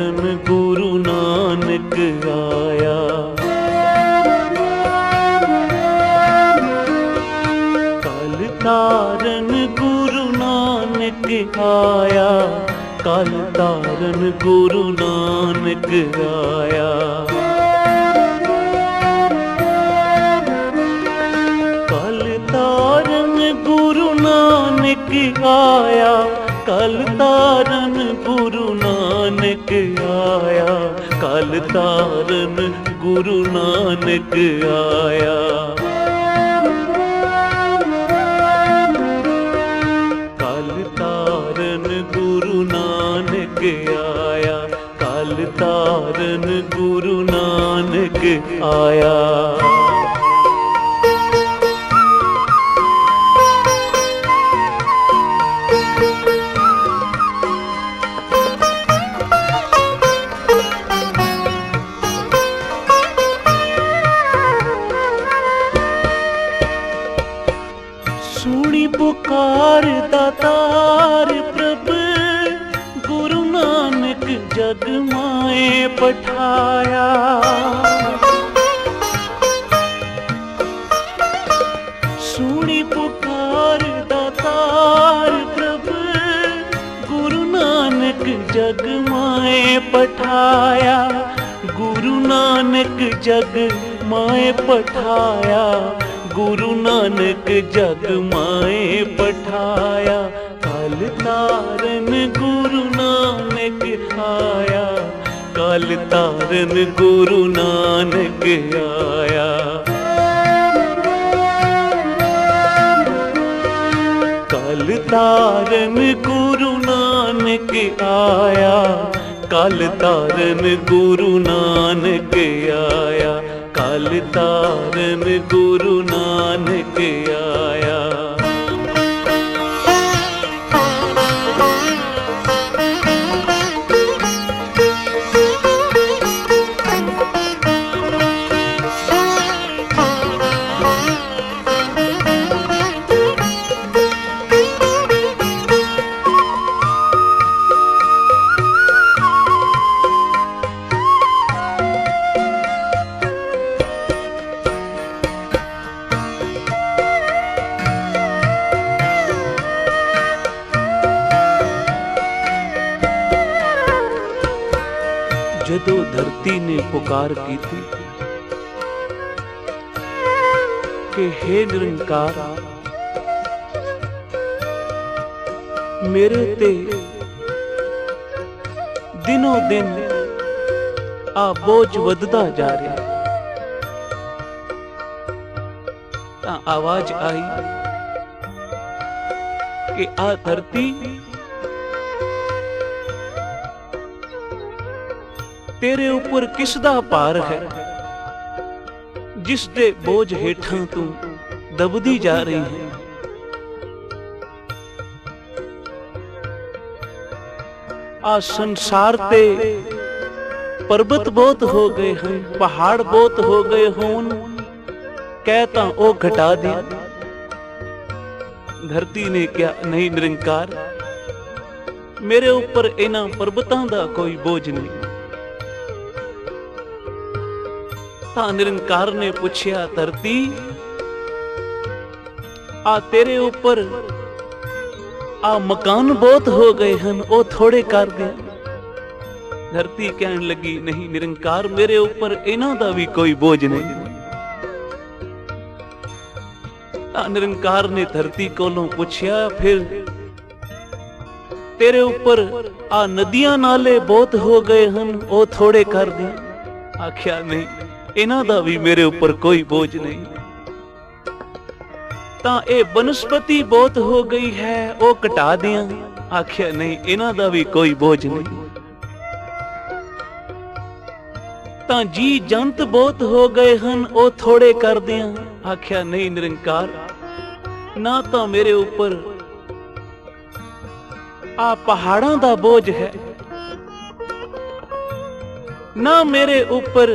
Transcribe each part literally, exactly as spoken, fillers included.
तारन गुरु नानक आया। कल तारन गुरु नानक आया, कल तारन गुरु नानक आया। कल तारन गुरु नानक आया, कल तारन गुरु नानक आया, कल तारन गुरु नानक आया। कल तारन गुरु नानक आया, कल तारन गुरु नानक आया। सुनी पुकार दातार प्रभु, गुरु नानक जग माए पठाया। सुनी पुकार दातार प्रभु, गुरु नानक जग माए पठाया। गुरु नानक जग माए पठाया, गुरु नानक जग माए पठाया। कल तारन गुरु नानक आया, कल तारन गुरु नानक आया। कल तारन गुरु नानक आया, कल तारन गुरु नानक आया, कल तारन गुरु नानक आया। जदों धरती ने पुकार की थी कि हे निरंकार, मेरे ते दिनों दिन आ बोझ वधदा जा रहा। तां आवाज आई कि आ धरती तेरे ऊपर किस दा भार है, जिस दे बोझ हेठां तू दबदी जा रही है। आ संसार ते पर्वत बहुत हो गए हैं, पहाड़ बहुत हो गए होन, कहता ओ घटा दी। धरती ने क्या, नहीं निरंकार, मेरे ऊपर इन्हां पर्वतां दा कोई बोझ नहीं। तां निरंकार ने पूछया, धरती आ तेरे ऊपर आ मकान बहुत हो गए हैं, ओ थोड़े कर दे। धरती कहने लगी, नहीं निरंकार, मेरे ऊपर इन्हां दा भी कोई बोझ नहीं। तां निरंकार ने धरती कोलों पूछया, फिर तेरे ऊपर आ नदियां नाले बहुत हो गए हैं, ओ थोड़े कर दे। आख्या नहीं, इन्हां दा भी मेरे ऊपर कोई बोझ नहीं। तां ए बनस्पति बहुत हो गई है, ओ घटा दियां। आख्या नहीं, इन्हां दा भी कोई बोझ नहीं। तां जी जंत बहुत हो गए हैं, ओ थोड़े कर दियां। आख्या नहीं निरंकार, ना तां मेरे ऊपर आ पहाड़ां दा बोझ है, ना मेरे ऊपर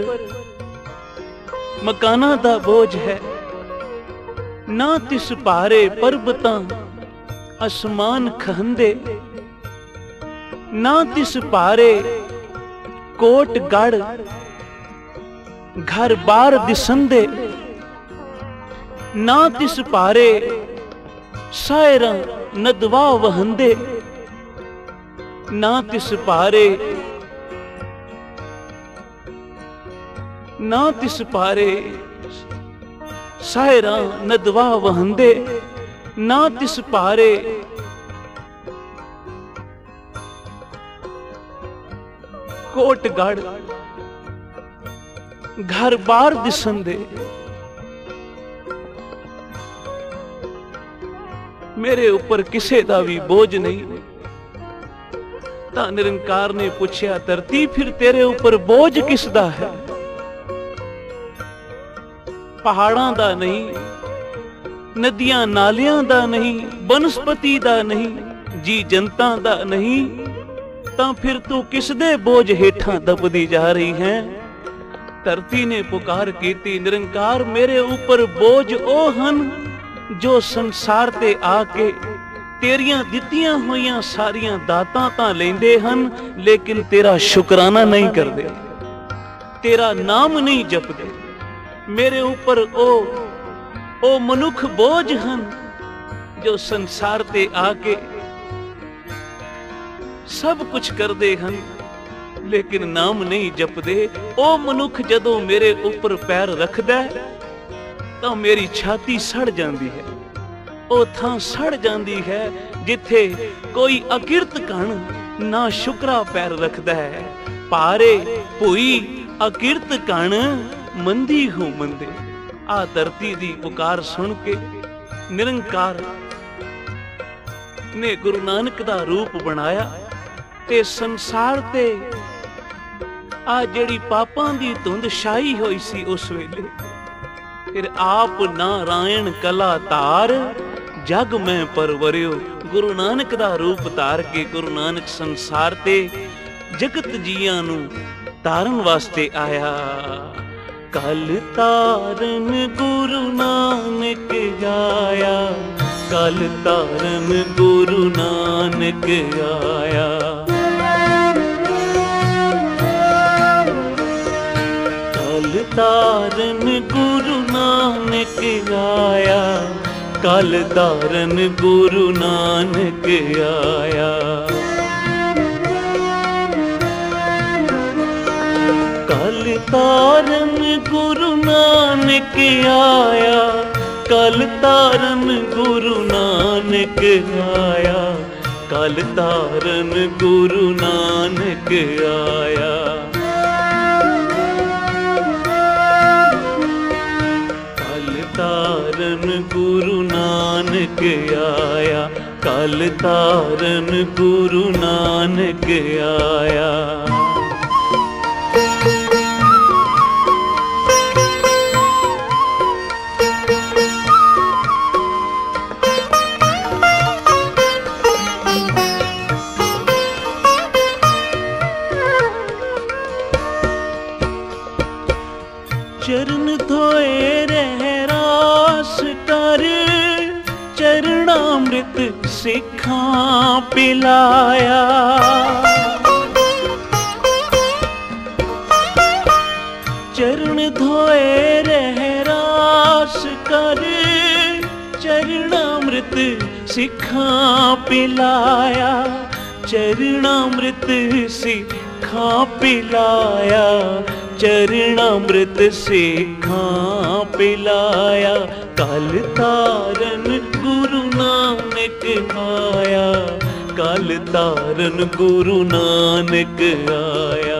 मकाना दा बोझ है, ना तिस भारे पर्वतां आसमान खहंदे, ना तिस भारे कोट गढ़ घर बार दिसंदे, ना तिस पारे सायरा नदवा वहंदे, ना तिस पारे ना तिस पारे सायरा नदवा वहंदे, ना तिस पारे कोटगढ़ घर बार दिसंदे। मेरे ऊपर किसे दा भी बोझ नहीं। ता निरंकार ने पूछया, धरती फिर तेरे ऊपर बोझ किसदा है? पहाड़ां दा नहीं, नदियां नालियां दा नहीं, बनस्पति दा नहीं, जी जनता दा नहीं, तां फिर तू किस दे बोझ हेठां दबदी जा रही है? धरती ने पुकार कीती, निरंकार मेरे ऊपर बोझ ओ हन जो संसार ते आके तेरियां दित्तियां होइयां सारियां दातां तां लेंदे हन, लेकिन तेरा शुकराना नहीं करदे, तेरा नाम नहीं जपदे। मेरे ऊपर ओ ओ मनुख बोझ हन जो संसार ते आके सब कुछ करदे हन, लेकिन नाम नहीं जपदे। ओ मनुख जदों मेरे ऊपर पैर रखदा है तां मेरी छाती सड़ जांदी है। ओ थां सड़ जांदी है जिथे कोई अकिरत कण ना शुकरा पैर रखदा है। पारे भुई अकिरत कण मंदी हो मंदे। आ धरती दी पुकार सुन के निरंकार ने गुरु नानक दा रूप बनाया ते संसार ते आ जेड़ी पापां दी धुंध छाई होई सी उस वेले, फिर आप नारायण कला तार जग में परवरियो। गुरु नानक दा रूप तार के गुरु नानक संसार ते जगत जियां नू तारन वास्ते आया। कल तारन गुरु नानक आया, कल तारन गुरु नानक आया। कल तारन गुरु नानक आया, कल तारन गुरु नानक आया। कल तारन गुरु नानक आया, कल तारन गुरु नानक आया, कल तारन गुरु नानक आया। कल तारन गुरु नानक आया, कल तारन गुरु नानक आया। चरण धोए रह रास कर, चरणामृत सिखां पिलाया। चरण धोए रह रास कर, चरणामृत सिखां पिलाया। चरणामृत सिखां पिलाया, चरणामृत सिखां पिलाया। कल तारन गुरु नानक आया, कल तारन गुरु नानक आया।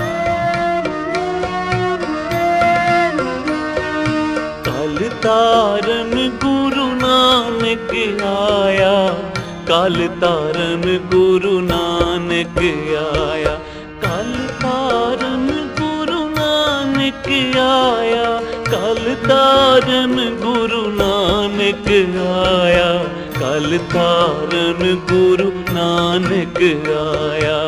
कल तारन गुरु नानक आया, कल तारन गुरु नानक आया। कल तारन गुरु नानक आया, कल तारन गुरु नानक आया, कल तारन गुरु नानक आया।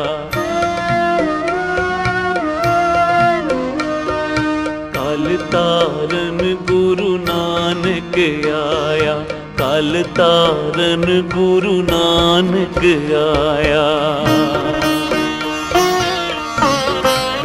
कल तारन गुरु नानक आया, कल तारन गुरु नानक आया।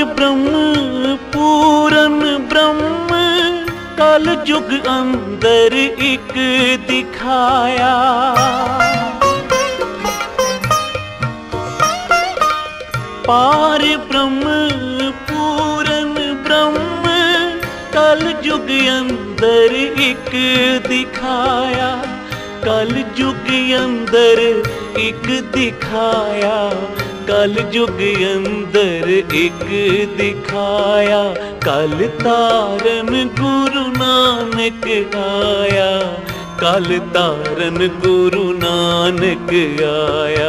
ब्रह्म पूरन ब्रह्म कल युग अंदर एक दिखाया। पार ब्रह्म पूरन ब्रह्म कल युग अंदर एक दिखाया। कल युग अंदर एक दिखाया। कल युग अंदर एक दिखाया। कल तारन गुरु नानक आया। कल तारन गुरु नानक आया।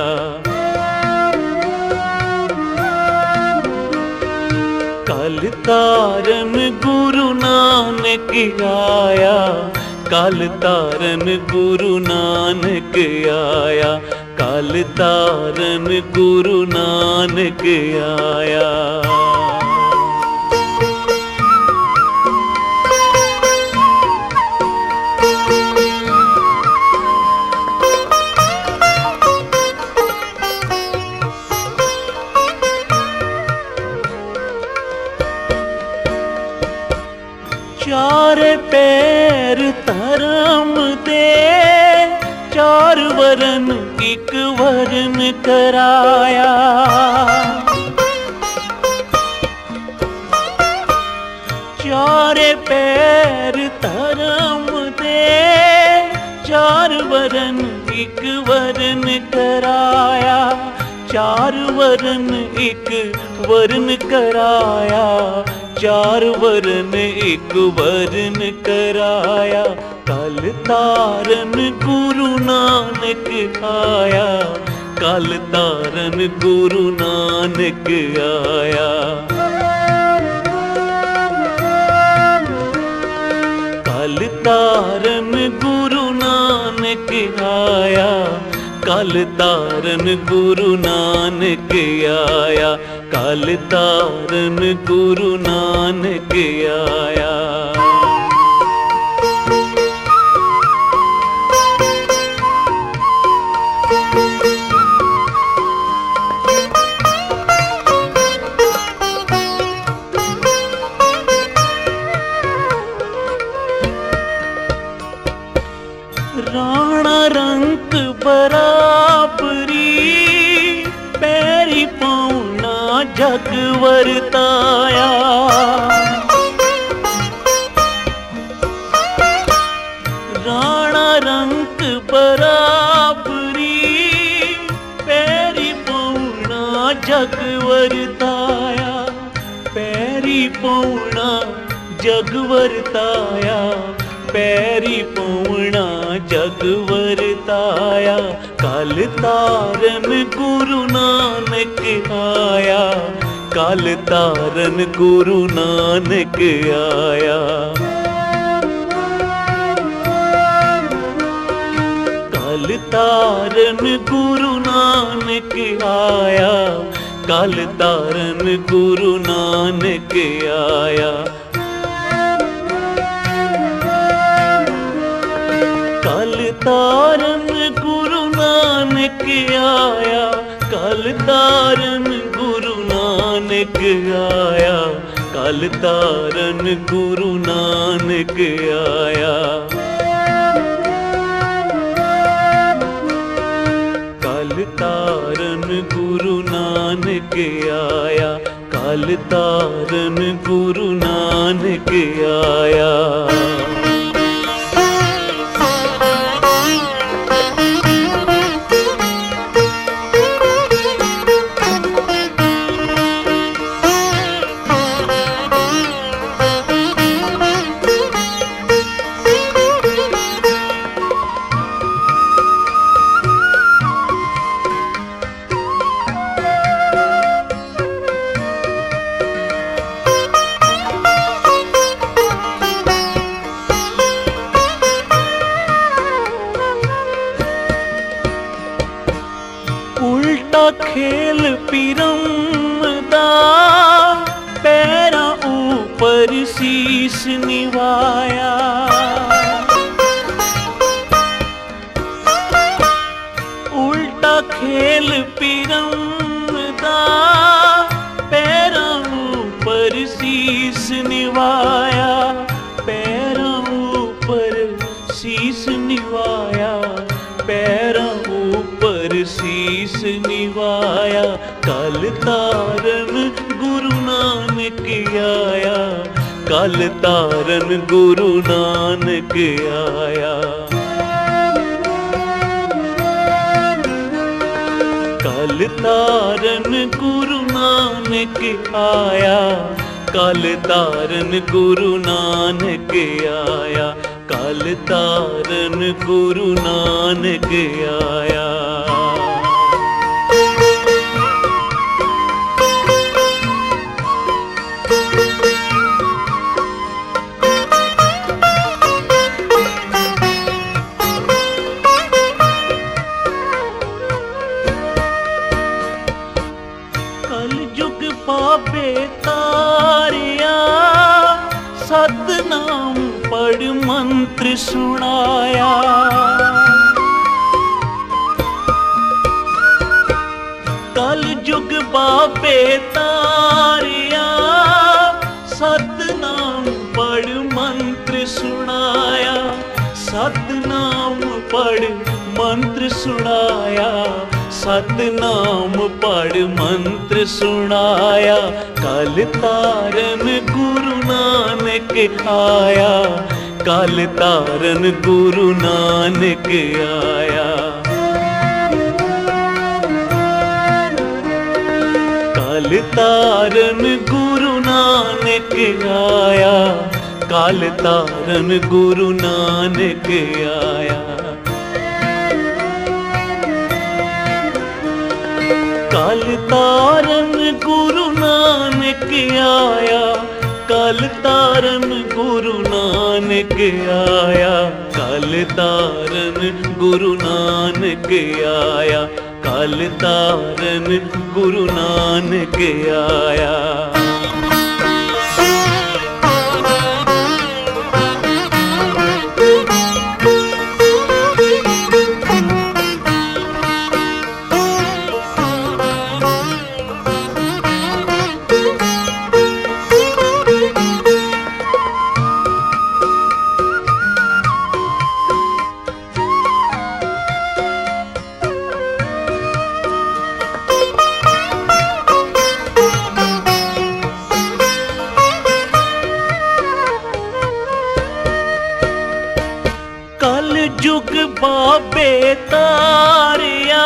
कल तारन गुरु नानक आया। कल तारन गुरु नानक आया। कल तारन गुरु नानक आया। चार पैर धर्म दे चार वरन एक वरन कराया। चार पैर धर्म दे चार वरन एक वरन कराया। चार वरन एक वरन कराया। चार वरन एक वरन कराया। कल तारन गुरु नानक आया। कल तारन गुरु नानक आया। कल तारन गुरु नानक आया। कल तारन गुरु नानक आया। कल तारन गुरु नानक आया। राणा रंक बराबरी पैरी पौना जग वरताया। राणा रंक बराबरी पैरी पौना जग वरताया। पैरी पौना जग वरताया। पैरी पौना जग वरताया। कल तारन गुरु नानक आया। कल तारन गुरु नानक आया। कल तारन गुरु नानक आया। कल तारन गुरु नानक आया। कल तारन गुरु नानक आया। कल तारन गुरु नानक आया। कल तारन गुरु नानक आया। कल तारन गुरु नानक आया। कल तारन गुरु नानक आया। खेल पिरम दा पैरा ऊपर शीश निवाया। उल्टा खेल पिरम दा पैरा शीस निवाया, कल तारन गुरु नानक आया, कल तारन गुरु नानक आया। कल तारन गुरु नानक आया, कल तारन गुरु नानक आया, कल तारन गुरु नानक आया। पापे तारिया, सतनाम पढ़ मंत्र सुनाया। कल जुग पापे तारिया, सतनाम पढ़ मंत्र सुनाया, सतनाम पढ़ मंत्र सुनाया, सतनाम पढ़ मंत्र सुनाया। कल तारन गुरु नानक आया, कल तारन गुरु नानक आया। कल तारन गुरु नानक आया, कल तारन गुरु नानक आया। कल तारन गुरु नानक आया, कल तारन गुरु नानक आया, कल तारन गुरु नानक आया, कल तारन गुरु नानक आया। जुग बाबे तारिया,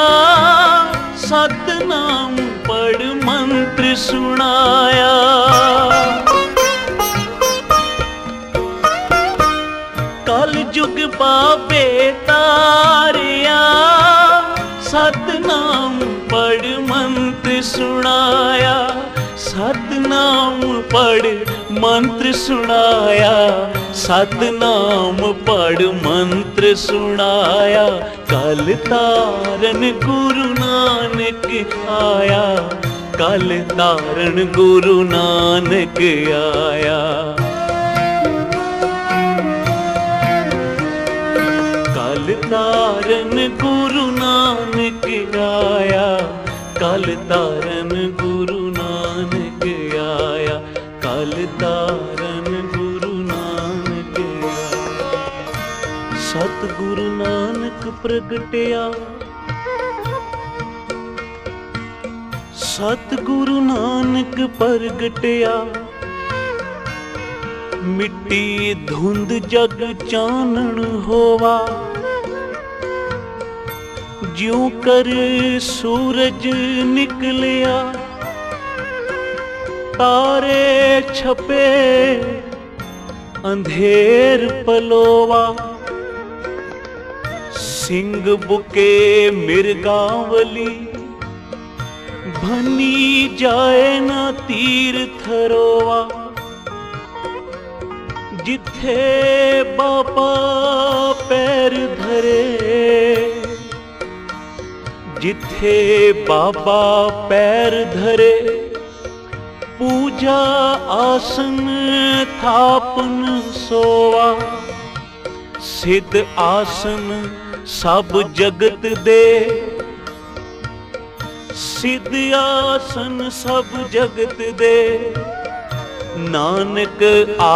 सतनाम पढ़ मंत्र सुनाया। कल जुग बाबे तारिया, सतनाम पढ़ मंत्र सुनाया, सतनाम पढ़ मंत्र सुनाया, सतनाम पढ़ मंत्र सुनाया। कल तारन गुरु नानक आया, कल तारन गुरु नानक आया। कल तारन गुरु नानक आया, कल तारन गुरु नानक आया, कल तारन गुरु नानक आया। सतगुरु नानक प्रगटिया, सतगुरु नानक प्रगटिया। मिट्टी धुंध जग चानन होवा, ज्यों कर सूरज निकलिया। तारे छपे अंधेर पलोवा, सिंग बुके मिर्गावली। भनी जाए ना तीर्थ रोवा, जिथे बाबा पैर धरे, जिथे बाबा पैर धरे। पूजा आसन थापन सोवा, सिद्ध आसन सब जगत दे। सिद्ध आसन सब जगत दे, नानक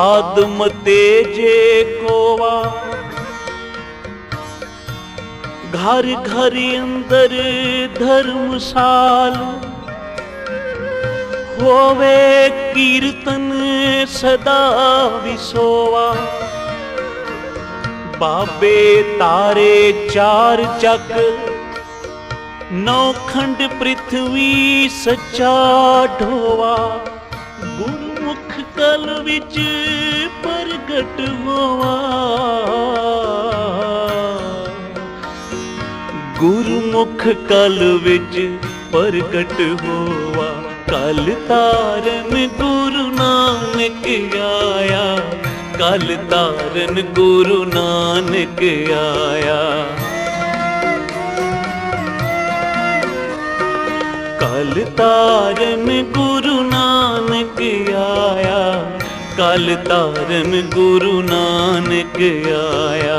आदम तेजे कोवा। घर घर अंदर धर्मशाल, होवे कीर्तन सदा विसोवा। बाबे तारे चार चक, नौखंड पृथ्वी सच्चा ढोवा। गुरमुख कल विच प्रगट होवा, गुरमुख कल विच प्रगट होवा। कल तारन गुरु नानक आया, कल तारन गुरु नानक आया। कल तारन गुरु नानक आया, कल तारन गुरु नानक आया।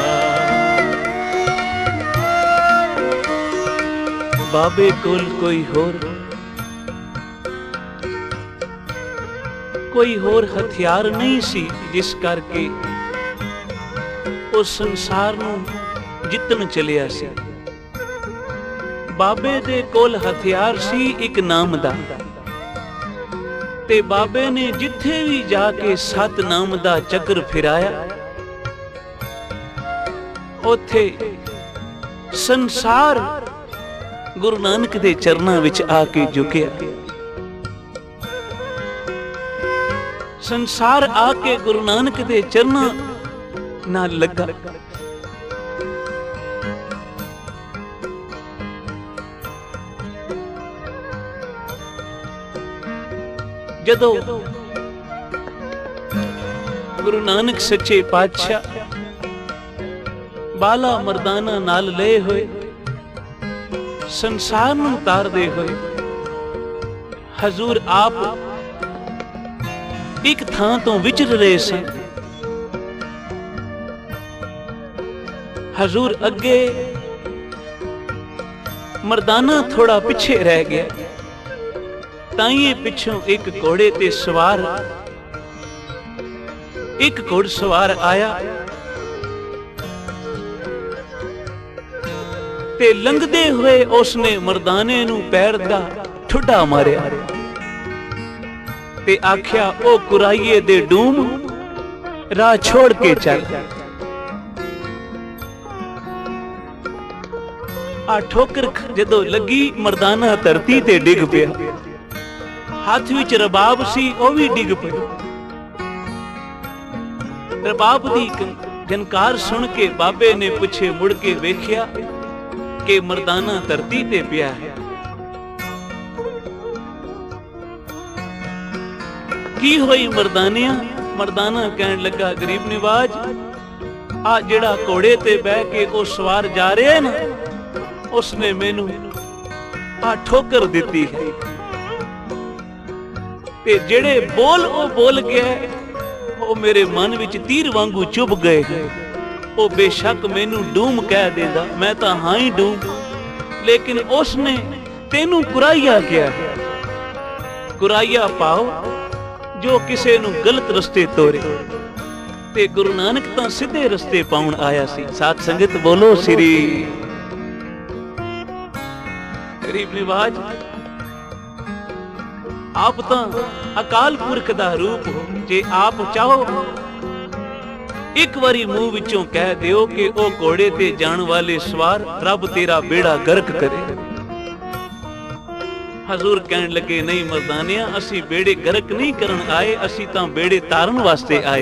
बाबे कोल कोई होर कोई होर हथियार नहीं सी, जिस करके उस संसार नूं जितन चलिया सी। बाबे दे कोल हथियार सी एक नाम दा, ते बाबे ने जिथे भी जाके सत नाम दा चक्र फिराया, उथे संसार गुरु नानक दे चरनां विच आके झुकिया। संसार आके गुरु नानक दे चरनां नाल लगा। जदों गुरु नानक सच्चे पातशाह बाला मर्दाना नाल ले होए संसार नूं तारदे होए, हजूर आप एक थां तो विचर रहे सन। हजूर अगे, मर्दाना थोड़ा पिछे रह गया। ताइए पिछों एक घोड़े ते सवार एक घुड़सवार आया ते लंघदे हुए उसने मर्दाने नूं पैर दा ठुड्डा मारिया ते आख्या, ओ कुराइए दे डूम, राह छोड़ के चल। आ ठोकर जदों लगी, मर्दाना धरती ते डिग पिया। हाथ विच रबाब सी, ओ भी डिग पिया। रबाब दी जनकार सुन के बाबे ने पिछे मुड़ के वेख्या कि मर्दाना धरती ते पिया है। की होई मर्दानिया? मर्दाना कहन लगा, गरीब निवाज, आ जेड़ा घोड़े ते बह के ओ सवार जा रहा है ना, उसने मैनू आ ठोकर दिती है। ते जेड़े बोल ओ बोल गया, ओ मेरे मन विच तीर वांगू चुभ गए हैं। ओ बेशक मैनू डूम कह देंदा, मैं तां हां ही डूम, लेकिन उसने तेनू कुराइया किया है। कुराइया पाओ जो किसे नू गलत रस्ते तोरे, ते गुरु नानक तां सीधे रस्ते पाउण आया सी। साथ संगत बोलो श्री गरीब निवाज। आप तां अकाल पुरख दा रूप हो, जे आप चाहो एक बारी मुंह विचों कह दियो कि ओ घोड़े ते जाण वाले सवार, रब तेरा बेड़ा गर्क करे। हजूर कहन लगे, नहीं मर्दानिया, असी बेड़े गर्क नहीं करन आए, असी तां बेड़े तारन वास्ते आए।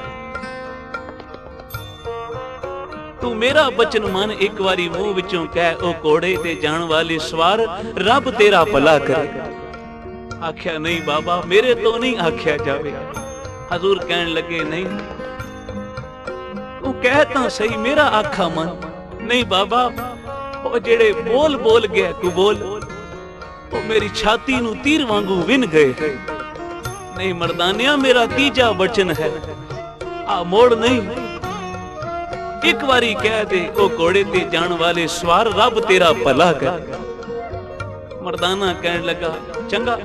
तू मेरा बचन मन, एक बारी मुंह विचों कह, ओ घोड़े ते जाण वाले सवार, रब तेरा भला करे। आख्या, नहीं बाबा, मेरे तो नहीं आख्या जावे। हजूर कहन लगे, नहीं तू कह तां सही, मेरा आखा मन। नहीं बाबा, ओ जेड़े बोल बोल गया तू बोल, ओ मेरी छाती नू तीर वांगू विन गए। नहीं मर्दानिया, मेरा तीजा वचन है, आ मोड़ नहीं। एक बारी कह दे, ओ घोड़े ते जान वाले सवार, रब तेरा भला कर। मर्दाना कहन लगा, चंगा।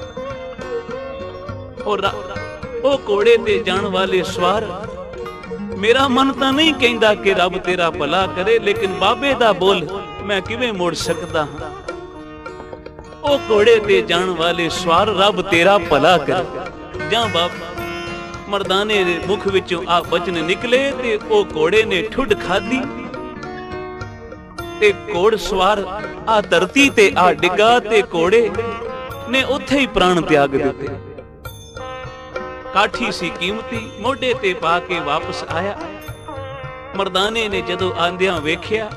और ओ घोड़े ते जान वाले सवार मेरा मन तां नहीं कहंदा कि रब तेरा भला करे, लेकिन बाबे दा बोल मैं किवें मोड़ सकदा हां। ओ घोड़े ते जाण वाले सवार रब तेरा भला करे। जां बाबा मर्दाने दे मुख विचों आ बचन निकले ते ओ घोड़े ने ठुड खाधी ते घोड़ सवार आ धरती ते आ डिगा ते घोड़े ने उत्थे ही प्राण त्याग दिते। काठी सी कीमती मोढे ते पा के वापस आया। मर्दाने ने जदों आंदियां वेखिया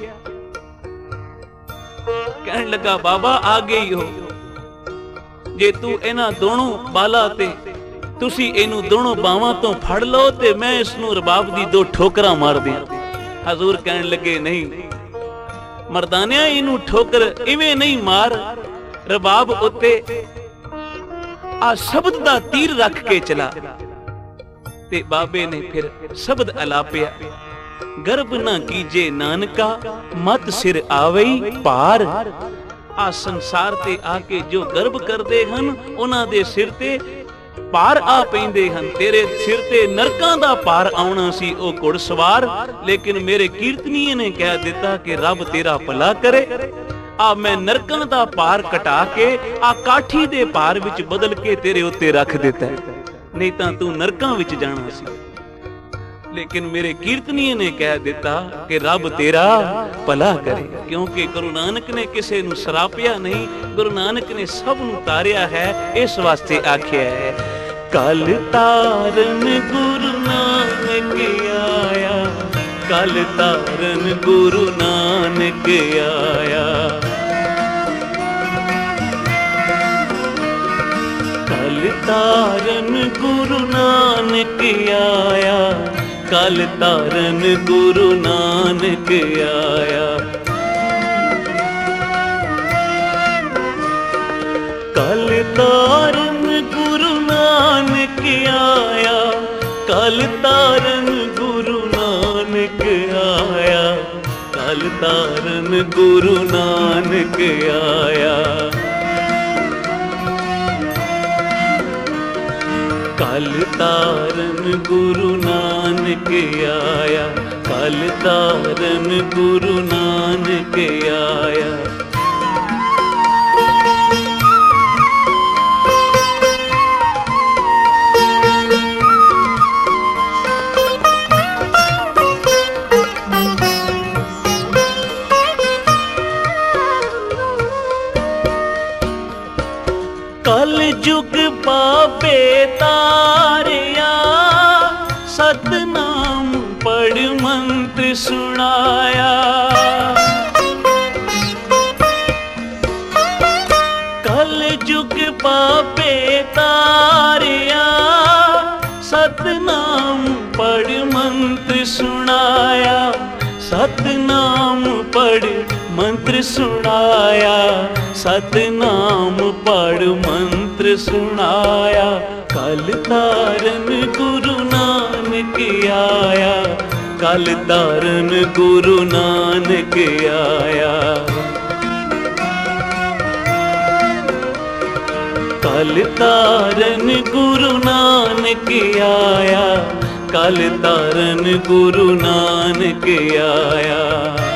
कहण लगा बाबा आ गई हो, जे तू इन्हां दोनों बाला ते तुसी इनू दोनों बावां तो फड़ लो ते मैं इसनू रबाब दी दो ठोकरां मार दियां। हजूर कहण लगे नहीं मर्दानिया, इनू ठोकर इवें नहीं मार, रबाब उत्ते आ शब्द दा तीर रख के चला। ते बाबे ने फिर शब्द अलापिया, गर्भ ना कीजे नानका मत सिर आवई पार। आ संसार ते आके जो गर्भ करदे हन उन्हां दे सिर ते पार आ पैंदे हन। तेरे सिर ते नरकां दा पार आउणा सी ओ घुड़सवार, लेकिन मेरे कीर्तनीय ने कह दिता कि रब तेरा भला करे। आ मैं नरकां दा पार कटा के आ काठी दे पार विच बदल के तेरे उत्ते रख दिता, नहीं तां तू नरकां विच जाना सी। लेकिन मेरे कीर्तनीय ने कह दिता कि रब तेरा भला करे, क्योंकि गुरु नानक ने किसे नू सरापिया नहीं, गुरु नानक ने सब नू तारिया है। इस वास्ते आखिया है कल तारन गुरु नानक आया, कल तारन गुरु नानक आया। कल तारन गुरु नानक आया, कल तारन गुरु नानक आया। कल तारन गुरु नानक आया, कल तारन गुरु नानक आया, कल तारन गुरु नानक आया। कल तारन गुरु नानक आया, कल तारन गुरु नानक आया। कल जुग पापे तारिया, सतनाम पढ़ मंत्र सुनाया। कल जुग पापे तारिया, सतनाम पढ़ मंत्र सुनाया। सतनाम पढ़ मंत्र सुनाया, सतनाम पढ़ मंत्र सुनाया। कल तारन गुरु नानक आया, कल तारन गुरु नानक आया। कल तारन गुरु नानक आया, कल तारन गुरु नानक आया।